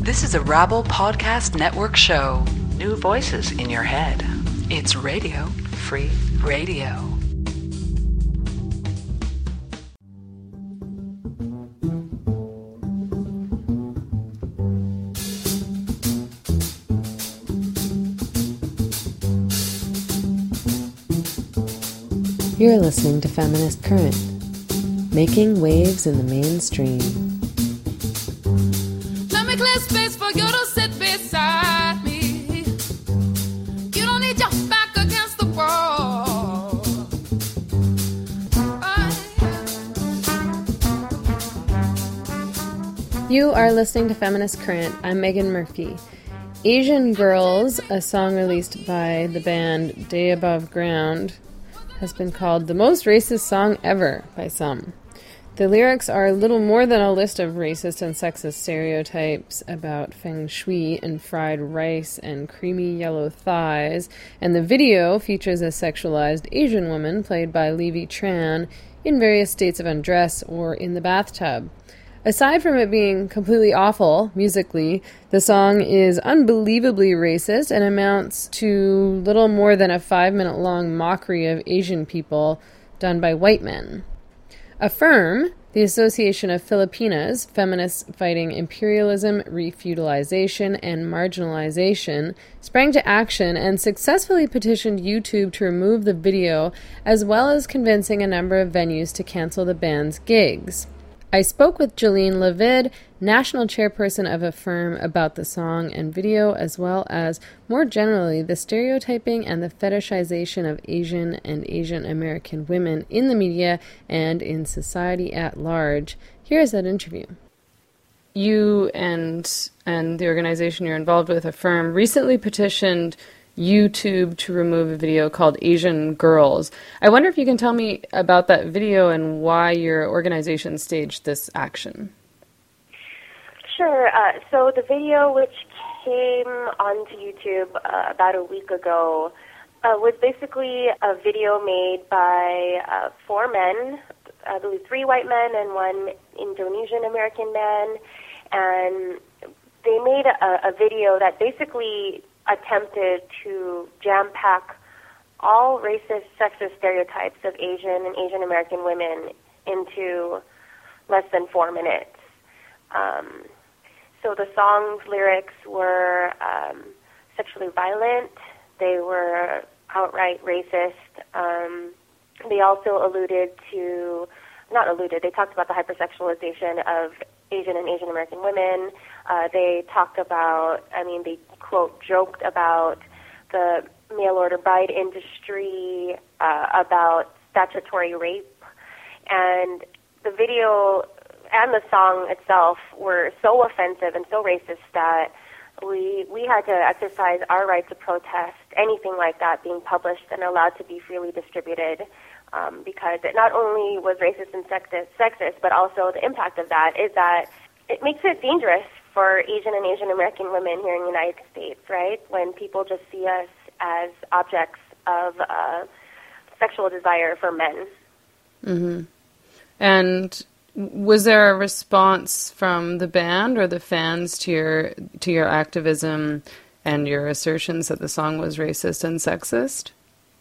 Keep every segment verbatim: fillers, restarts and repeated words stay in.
This is a Rabble Podcast Network show. New voices in your head. It's Radio Free Radio. You're listening to Feminist Current, making waves in the mainstream. Let me clear space for you to sit beside me. You don't need your back against the wall. You are listening to Feminist Current. I'm Megan Murphy. Asian Girls, a song released by the band Day Above Ground, has been called the most racist song ever by some. The lyrics are little more than a list of racist and sexist stereotypes about feng shui and fried rice and creamy yellow thighs, and the video features a sexualized Asian woman played by Levy Tran in various states of undress or in the bathtub. Aside from it being completely awful musically, the song is unbelievably racist and amounts to little more than a five-minute long mockery of Asian people done by white men. Affirm, the Association of Filipinas, feminists fighting imperialism, refeudalization, and marginalization, sprang to action and successfully petitioned YouTube to remove the video, as well as convincing a number of venues to cancel the band's gigs. I spoke with Jolene Levid, national chairperson of Affirm, about the song and video, as well as, more generally, the stereotyping and the fetishization of Asian and Asian American women in the media and in society at large. Here's that interview. You and and the organization you're involved with, Affirm, recently petitioned YouTube to remove a video called Asian Girls. I wonder if you can tell me about that video and why your organization staged this action. Sure. Uh, so the video, which came onto YouTube uh, about a week ago, uh, was basically a video made by uh, four men, I believe three white men and one Indonesian American man, and they made a, a video that basically attempted to jam-pack all racist, sexist stereotypes of Asian and Asian American women into less than four minutes. Um, so the song's lyrics were um, sexually violent. They were outright racist. Um, they also alluded to, not alluded, they talked about the hypersexualization of Asian and Asian American women. Uh, they talked about, I mean, they, quote, joked about the mail-order bride industry, uh, about statutory rape. And the video and the song itself were so offensive and so racist that we we had to exercise our right to protest anything like that being published and allowed to be freely distributed. Um, because it not only was racist and sexist, sexist, but also the impact of that is that it makes it dangerous for Asian and Asian American women here in the United States, right? When people just see us as objects of uh, sexual desire for men. Mm-hmm. And was there a response from the band or the fans to your to your activism and your assertions that the song was racist and sexist?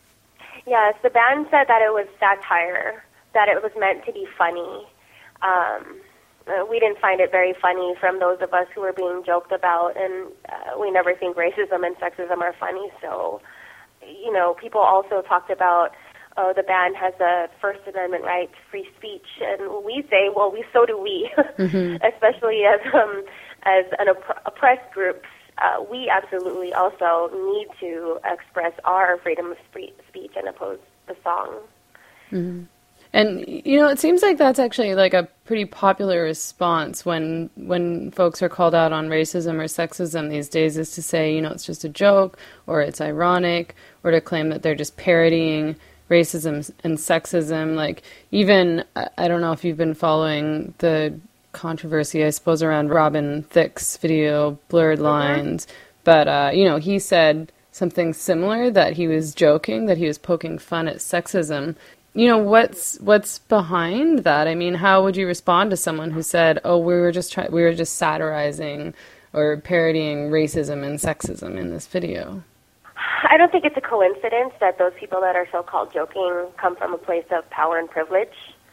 Yes, the band said that it was satire, that it was meant to be funny. Um, we didn't find it very funny from those of us who were being joked about, and uh, we never think racism and sexism are funny. So, you know, people also talked about, oh, the band has a First Amendment right to free speech, and we say, well, we so do we, mm-hmm. especially as um, as an opp- oppressed group. Uh, we absolutely also need to express our freedom of speech and oppose the song. Mm-hmm. And, you know, it seems like that's actually like a pretty popular response when when folks are called out on racism or sexism these days, is to say, you know, it's just a joke, or it's ironic, or to claim that they're just parodying racism and sexism. Like, even, I don't know if you've been following the controversy, I suppose, around Robin Thicke's video, Blurred Lines, mm-hmm. but, uh, you know, he said something similar, that he was joking, that he was poking fun at sexism. You know, what's what's behind that? I mean, how would you respond to someone who said, "Oh, we were just try- we were just satirizing or parodying racism and sexism in this video. I don't think it's a coincidence that those people that are so-called joking come from a place of power and privilege.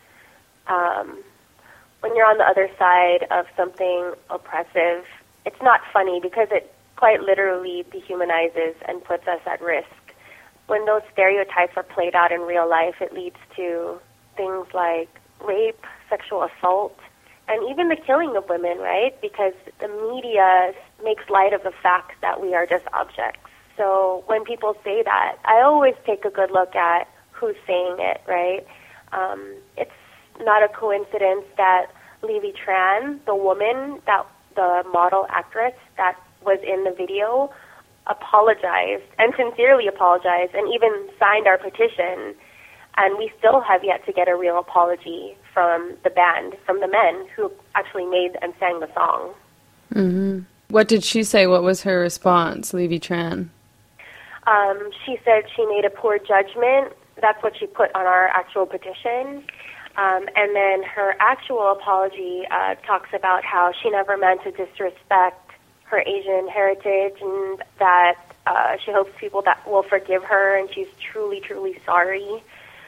Um, when you're on the other side of something oppressive, it's not funny because it quite literally dehumanizes and puts us at risk. When those stereotypes are played out in real life, it leads to things like rape, sexual assault, and even the killing of women, right? Because the media makes light of the fact that we are just objects. So when people say that, I always take a good look at who's saying it, right? Um, it's not a coincidence that Levy Tran, the woman, that the model actress that was in the video, apologized and sincerely apologized and even signed our petition. And we still have yet to get a real apology from the band, from the men who actually made and sang the song. Mm-hmm. What did she say? What was her response, Levy Tran? Um, she said she made a poor judgment. That's what she put on our actual petition. Um, and then her actual apology uh, talks about how she never meant to disrespect her Asian heritage and that uh, she hopes people that will forgive her and she's truly, truly sorry.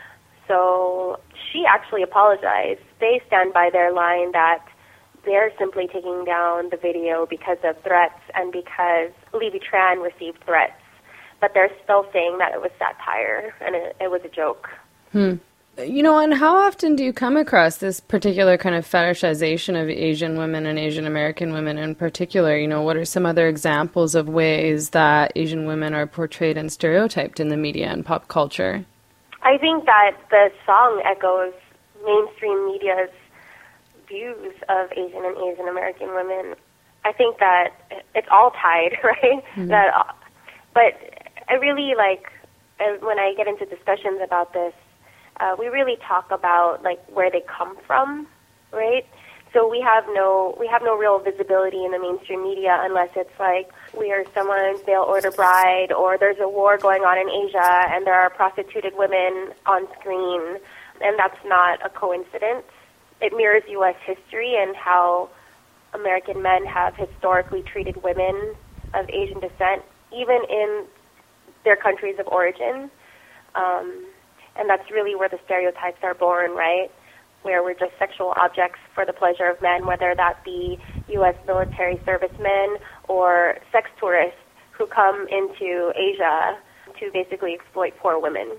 So she actually apologized. They stand by their line that they're simply taking down the video because of threats and because Levy Tran received threats. But they're still saying that it was satire and it, it was a joke. Hmm. You know, and how often do you come across this particular kind of fetishization of Asian women and Asian American women in particular? You know, what are some other examples of ways that Asian women are portrayed and stereotyped in the media and pop culture? I think that the song echoes mainstream media's views of Asian and Asian American women. I think that it's all tied, right? Mm-hmm. That, uh, but I really like, uh, when I get into discussions about this, uh, we really talk about like where they come from, right? So we have no we have no real visibility in the mainstream media unless it's like we are someone's mail-order bride or there's a war going on in Asia and there are prostituted women on screen, and that's not a coincidence. It mirrors U S history and how American men have historically treated women of Asian descent, even in their countries of origin. Um, and that's really where the stereotypes are born, right? Where we're just sexual objects for the pleasure of men, whether that be U S military servicemen or sex tourists who come into Asia to basically exploit poor women.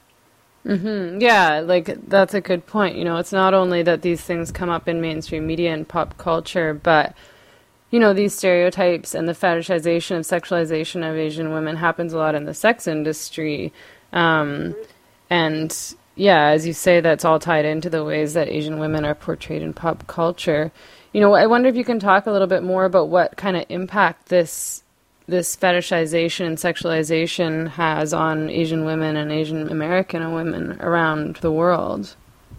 Mm-hmm. Yeah, like, that's a good point. You know, it's not only that these things come up in mainstream media and pop culture, but, you know, these stereotypes and the fetishization and sexualization of Asian women happens a lot in the sex industry. Um, mm-hmm. And, yeah, as you say, that's all tied into the ways that Asian women are portrayed in pop culture. You know, I wonder if you can talk a little bit more about what kind of impact this this fetishization and sexualization has on Asian women and Asian American women around the world.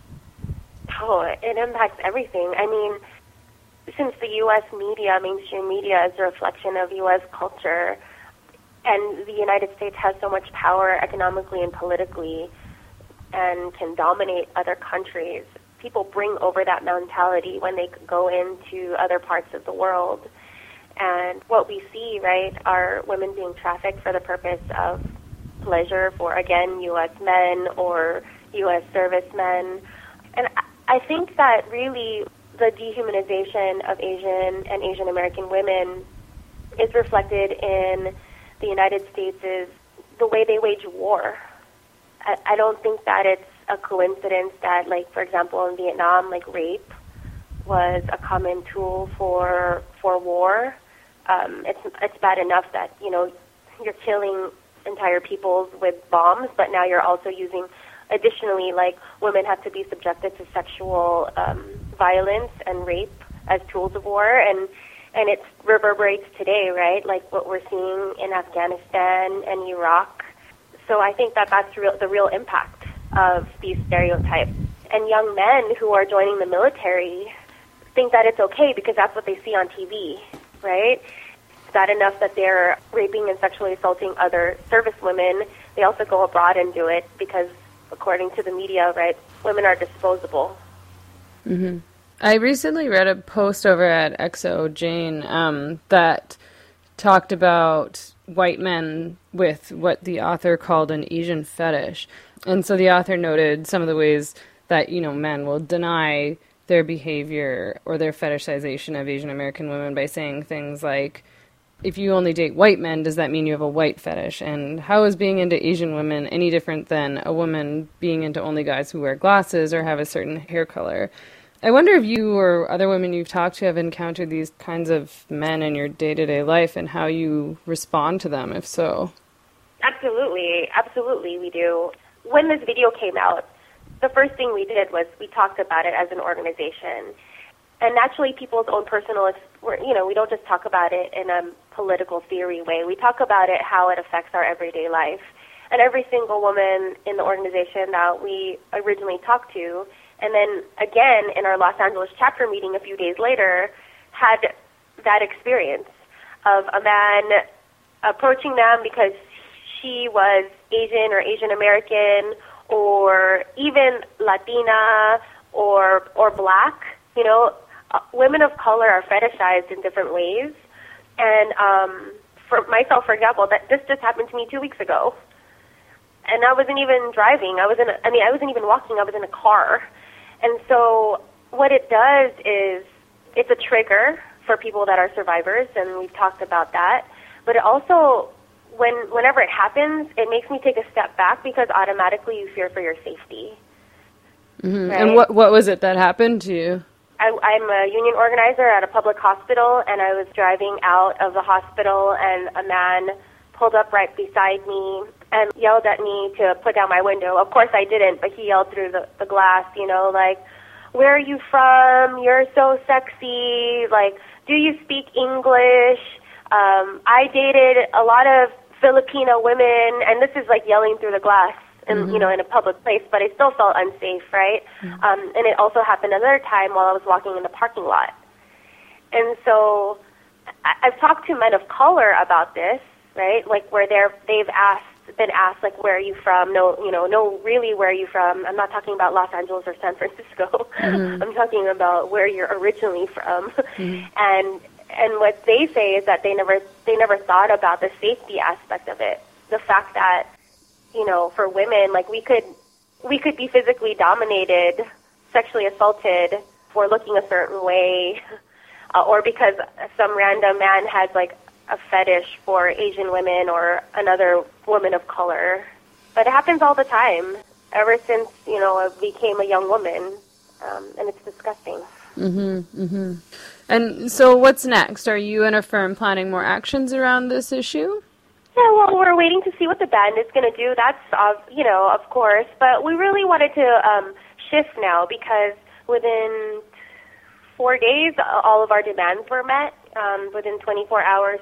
Oh, it impacts everything. I mean, since the U S media, mainstream media, is a reflection of U S culture, and the United States has so much power economically and politically and can dominate other countries, people bring over that mentality when they go into other parts of the world. And what we see, right, are women being trafficked for the purpose of pleasure for, again, U S men or U S servicemen. And I think that really the dehumanization of Asian and Asian American women is reflected in the United States' the way they wage war. I, I don't think that it's a coincidence that, like, for example, in Vietnam, like, rape was a common tool for for war. Um, it's it's bad enough that, you know, you're killing entire peoples with bombs, but now you're also using, additionally, like, women have to be subjected to sexual um, violence and rape as tools of war, and and it reverberates today, right? Like what we're seeing in Afghanistan and Iraq. So I think that that's real, the real impact of these stereotypes. And young men who are joining the military think that it's okay because that's what they see on T V, right? It's bad enough that they're raping and sexually assaulting other service women. They also go abroad and do it because, according to the media, right, women are disposable. Mm-hmm. I recently read a post over at X O Jane um, that talked about white men with what the author called an Asian fetish. And so the author noted some of the ways that, you know, men will deny their behavior or their fetishization of Asian American women by saying things like, if you only date white men, does that mean you have a white fetish? And how is being into Asian women any different than a woman being into only guys who wear glasses or have a certain hair color? I wonder if you or other women you've talked to have encountered these kinds of men in your day-to-day life and how you respond to them, if so. Absolutely. Absolutely, we do. When this video came out, the first thing we did was we talked about it as an organization. And naturally, people's own personal, you know, we don't just talk about it in a political theory way. We talk about it how it affects our everyday life. And every single woman in the organization that we originally talked to, and then again in our Los Angeles chapter meeting a few days later, had that experience of a man approaching them because she was Asian or Asian American or even Latina or or black. You know, uh, women of color are fetishized in different ways. And um, for myself, for example, that this just happened to me two weeks ago. And I wasn't even driving. I was in. A, I mean, I wasn't even walking. I was in a car. And so what it does is it's a trigger for people that are survivors, and we've talked about that. But it also, when whenever it happens, it makes me take a step back because automatically you fear for your safety. Mm-hmm. Right? And what what was it that happened to you? I, I'm a union organizer at a public hospital, and I was driving out of the hospital, and a man pulled up right beside me and yelled at me to put down my window. Of course I didn't, but he yelled through the, the glass, you know, like, where are you from? You're so sexy. Like, do you speak English? Um, I dated a lot of Filipino women, and this is like yelling through the glass, and mm-hmm. you know, in a public place, but I still felt unsafe, right? Mm-hmm. Um, and it also happened another time while I was walking in the parking lot. And so I, I've talked to men of color about this, right? Like where they're they've asked. been asked, like, where are you from? No, you know, no, really, where are you from? I'm not talking about Los Angeles or San Francisco. Mm-hmm. I'm talking about where you're originally from. Mm-hmm. And and what they say is that they never they never thought about the safety aspect of it. The fact that, you know, for women, like, we could we could be physically dominated, sexually assaulted for looking a certain way, uh, or because some random man has, like, a fetish for Asian women or another woman of color. But it happens all the time, ever since, you know, I became a young woman, um, and it's disgusting. Mm-hmm, mm-hmm. And so what's next? Are you and a firm planning more actions around this issue? Yeah, well, we're waiting to see what the band is going to do. That's, uh, you know, of course. But we really wanted to um, shift now because within four days, all of our demands were met. Um, within twenty-four hours,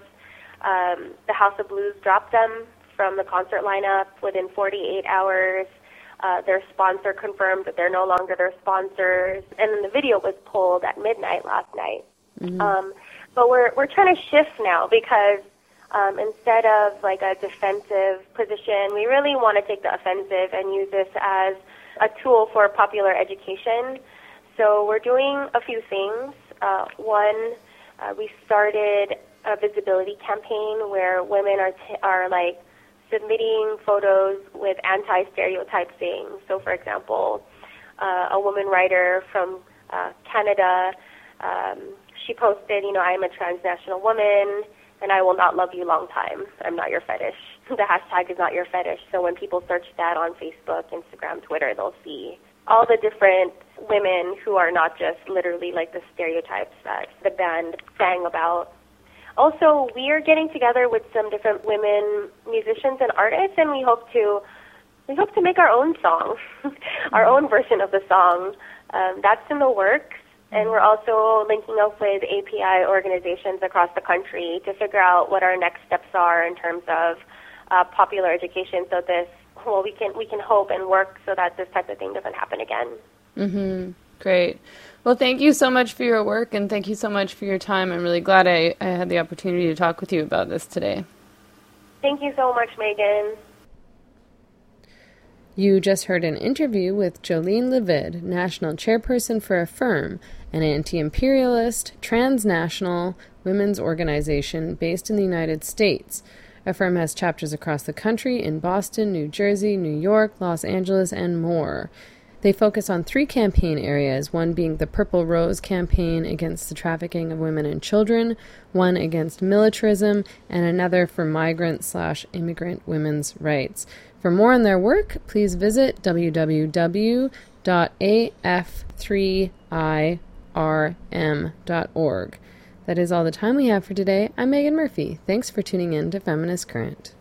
Um, the House of Blues dropped them from the concert lineup. Within forty-eight hours, uh, their sponsor confirmed that they're no longer their sponsors. And then the video was pulled at midnight last night. Mm-hmm. Um, but we're we're trying to shift now because um, instead of like a defensive position, we really want to take the offensive and use this as a tool for popular education. So we're doing a few things. Uh, one, uh, we started a visibility campaign where women are t- are like submitting photos with anti-stereotype things. So, for example, uh, a woman writer from uh, Canada, um, she posted, you know, I am a transnational woman and I will not love you long time. I'm not your fetish. The hashtag is not your fetish. So when people search that on Facebook, Instagram, Twitter, they'll see all the different women who are not just literally like the stereotypes that the band sang about. Also, we are getting together with some different women musicians and artists, and we hope to we hope to make our own song, our own version of the song. Um, that's in the works, and we're also linking up with A P I organizations across the country to figure out what our next steps are in terms of uh, popular education. So this, well, we can we can hope and work so that this type of thing doesn't happen again. Mm-hmm. Great. Well, thank you so much for your work, and thank you so much for your time. I'm really glad I, I had the opportunity to talk with you about this today. Thank you so much, Megan. You just heard an interview with Jolene Levid, National Chairperson for Affirm, an anti-imperialist, transnational women's organization based in the United States. Affirm has chapters across the country in Boston, New Jersey, New York, Los Angeles, and more. They focus on three campaign areas, one being the Purple Rose campaign against the trafficking of women and children, one against militarism, and another for migrant slash immigrant women's rights. For more on their work, please visit w w w dot a f three i r m dot org. That is all the time we have for today. I'm Megan Murphy. Thanks for tuning in to Feminist Current.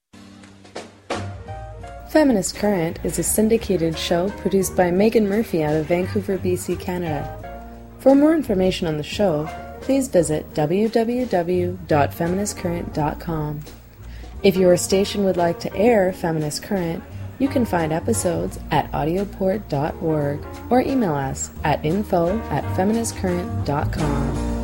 Feminist Current is a syndicated show produced by Megan Murphy out of Vancouver, B C, Canada. For more information on the show, please visit w w w dot feminist current dot com. If your station would like to air Feminist Current, you can find episodes at audioport dot org or email us at info at feminist current dot com.